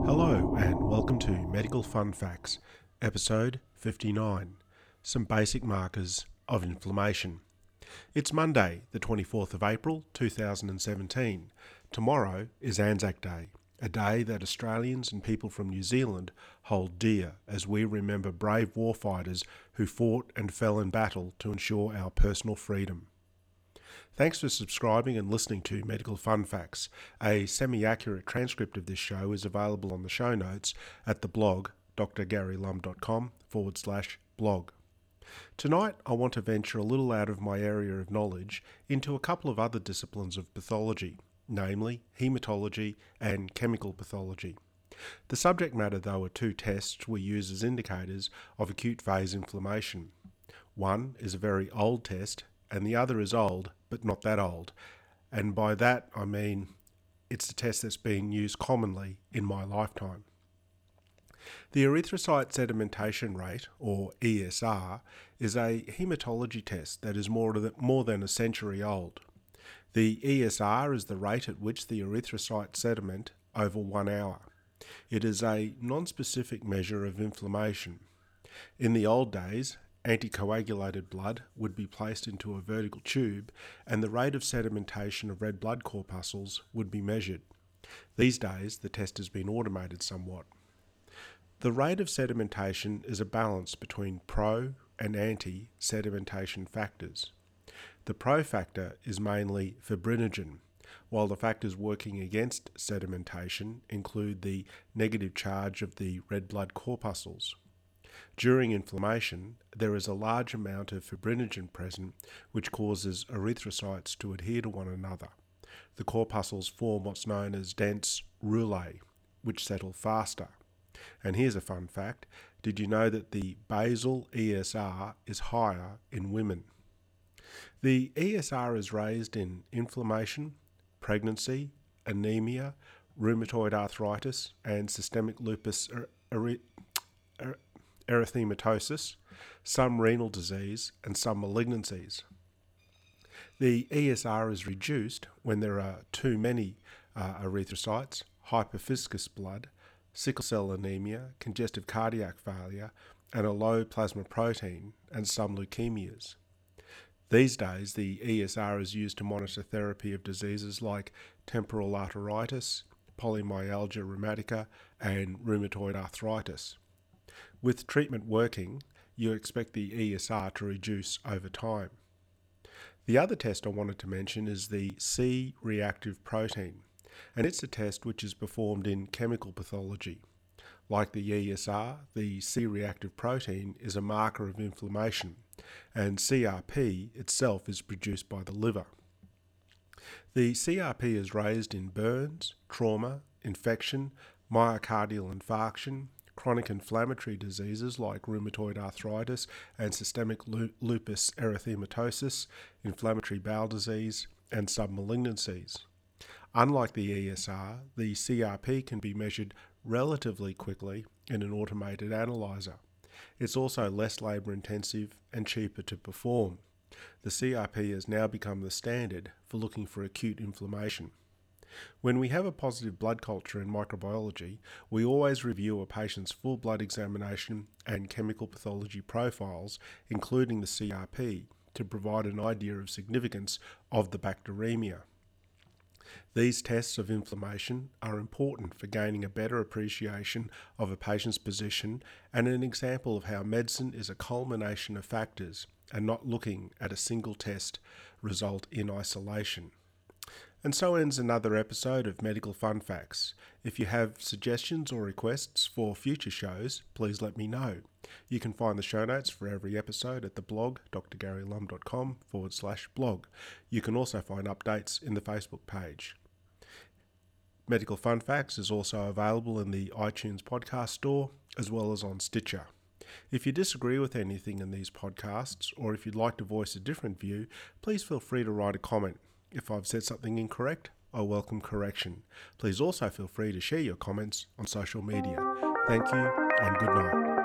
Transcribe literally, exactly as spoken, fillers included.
Hello and welcome to Medical Fun Facts, episode fifty-nine, some basic markers of inflammation. It's Monday, the twenty-fourth of April, two thousand seventeen. Tomorrow is Anzac Day, a day that Australians and people from New Zealand hold dear as we remember brave warfighters who fought and fell in battle to ensure our personal freedom. Thanks for subscribing and listening to Medical Fun Facts. A semi-accurate transcript of this show is available on the show notes at the blog drgarylum.com forward slash blog. Tonight I want to venture a little out of my area of knowledge into a couple of other disciplines of pathology, namely haematology and chemical pathology. The subject matter though are two tests we use as indicators of acute phase inflammation. One is a very old test and the other is old, but not that old. And by that I mean it's a test that's being used commonly in my lifetime. The erythrocyte sedimentation rate, or E S R, is a haematology test that is more than, more than a century old. The E S R is the rate at which the erythrocyte sediment over one hour. It is a non-specific measure of inflammation. In the old days, anticoagulated blood would be placed into a vertical tube and the rate of sedimentation of red blood corpuscles would be measured. These days, the test has been automated somewhat. The rate of sedimentation is a balance between pro and anti-sedimentation factors. The pro factor is mainly fibrinogen, while the factors working against sedimentation include the negative charge of the red blood corpuscles. During inflammation, there is a large amount of fibrinogen present which causes erythrocytes to adhere to one another. The corpuscles form what's known as dense rouleae, which settle faster. And here's a fun fact, did you know that the basal E S R is higher in women? The E S R is raised in inflammation, pregnancy, anemia, rheumatoid arthritis, and systemic lupus er- er- er- erythematosus, some renal disease, and some malignancies. The E S R is reduced when there are too many uh, erythrocytes, hyperviscous blood, sickle cell anemia, congestive cardiac failure, and a low plasma protein, and some leukemias. These days, the E S R is used to monitor therapy of diseases like temporal arteritis, polymyalgia rheumatica, and rheumatoid arthritis. With treatment working, you expect the E S R to reduce over time. The other test I wanted to mention is the C-reactive protein, and it's a test which is performed in chemical pathology. Like the E S R, the C-reactive protein is a marker of inflammation, and C R P itself is produced by the liver. The C R P is raised in burns, trauma, infection, myocardial infarction, chronic inflammatory diseases like rheumatoid arthritis and systemic lupus erythematosus, inflammatory bowel disease, and some malignancies. Unlike the E S R, the C R P can be measured relatively quickly in an automated analyzer. It's also less labour intensive and cheaper to perform. The C R P has now become the standard for looking for acute inflammation. When we have a positive blood culture in microbiology, we always review a patient's full blood examination and chemical pathology profiles, including the C R P, to provide an idea of significance of the bacteremia. These tests of inflammation are important for gaining a better appreciation of a patient's position and an example of how medicine is a culmination of factors and not looking at a single test result in isolation. And so ends another episode of Medical Fun Facts. If you have suggestions or requests for future shows, please let me know. You can find the show notes for every episode at the blog drgarylum.com forward slash blog. You can also find updates in the Facebook page. Medical Fun Facts is also available in the iTunes podcast store as well as on Stitcher. If you disagree with anything in these podcasts or if you'd like to voice a different view, please feel free to write a comment. If I've said something incorrect, I welcome correction. Please also feel free to share your comments on social media. Thank you and good night.